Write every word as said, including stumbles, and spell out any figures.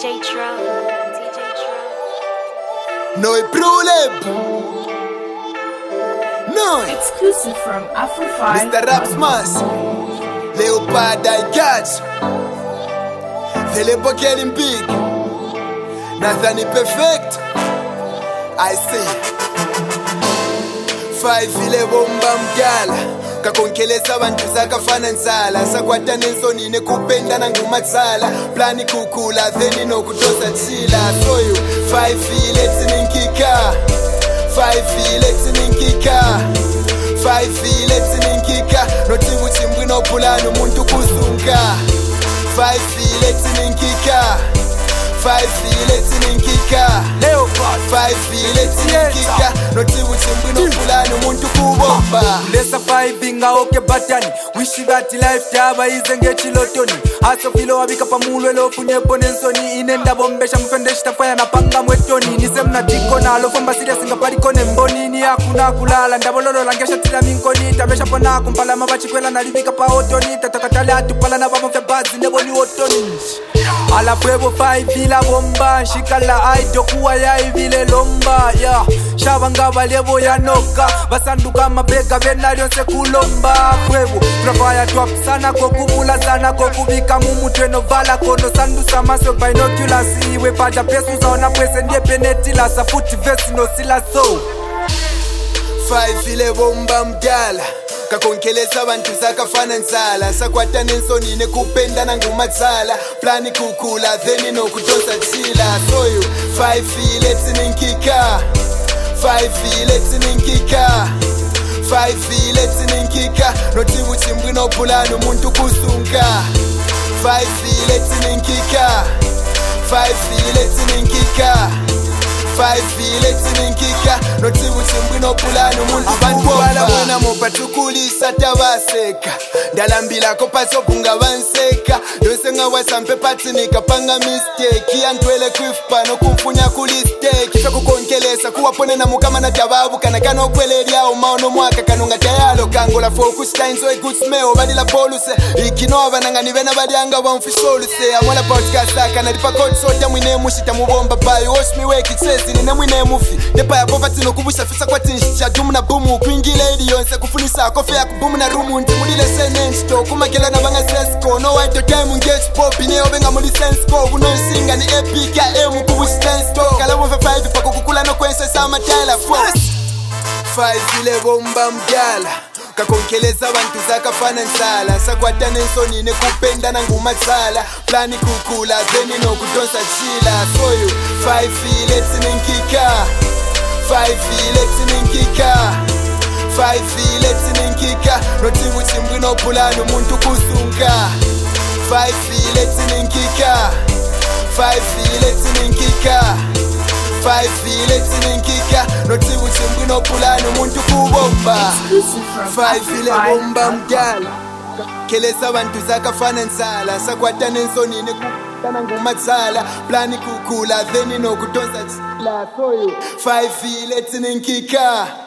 J Drum, D J Drum. No prolab. No. Exclusive from Afro-Fi. Mister Rapsmas. Leopard I catch. Philippo getting big. Nathan perfect. I say. Five ile bomba mgala. Kakonkelesa abantu zakafana nsala sakwata nensoni nekupenda nangumatsala plani kukula then inokutosa chila so you five ile tininkika five ile tininkika five ile tininkika notibu chimbwi no pulano muntu kusunga five ile tininkika five ile tininkika Leopard five ile tininkika notibu chimbwi no pulano muntu kubomba lesa five inga oke batani wishi that life taba izenge chilotoni aso filo wabika pamulwe lo funye ponensoni inenda bombesha mfendeshita fire na panga mwetoni nisemna tiko na lo fomba serious inga pariko ne mbonini hakuna kulala ndabololo langesha tira minkoni tabesha pona kumpala mabachi kwela na libika pa otoni tatakatale atupala na bamo fe bazi neboni otoni ala pwebo five vila bomba shikala aido kuwa ya ivile lomba yeah shabanga balebo ya noka basanduka mabega benalyo se kulomba pwebo trafaya twap sana kokubula sana kokubika mumutwe no vala kono sandu samaso binoculars iwe paja pesu zaona pwese ndiye penetila safuti vesi no sila so five ile bomba mgala kakonkelesa abantu zakafana nsala sakwata nensoni nekupenda nangumatsala plani kukula then inokutosa chila so you five ile tininkika five ile tininkika five ile tininkika notibu chimbwi no pulano muntu kusunga five ile tininkika five ile tininkika five ile tininkika notibu chimbwi no pulano muntu kubomba wena mopatukulisa tabaseka ndalambila ko paso bunga banseka yose nga wasampe patinika panga mistake yantwele kwifpa no kumfunya kulistake sakukonkelesa kuwapone na mukama na jababu kana kana okwelelia umaono mwaka kanunga tayalo kangola focus time so a good smell badila poluse ikinova nangani bena badyanga bamfisoluse amola podcast kana lipa code so tamwine mushita mubomba bai wash me wake it says ni namwine mufi depa ya poverty no kubusha fisa kwatinshi dumu na bumu kwingile idi yonse kufunisa kofe ya kubumu na rumu ntimulile senensto kumakela na banga sesko no white to time engage pop ineo benga muli sense ko uno singa ni epic ya emu kubushi sense to kala move five pa kukula no kwense sama tela force five ile bomba mgala kakonkelesa abantu zakafana nsala sakwata nensoni nekupenda nangumatsala plani kukula then inokutosa chila so you five ile tininkika five ile tininkika five ile tininkika notibu chimbwi no pulano muntu kusunga five ile tininkika five ile tininkika five ile tininkika notibu chimbwi no pulano muntu kubomba five ile bomba mgala kelesa abantu zakafana nsala sakwata nensoni nekupenda nangumatsala plani kukula then inokutosa chila so you five ile tininkika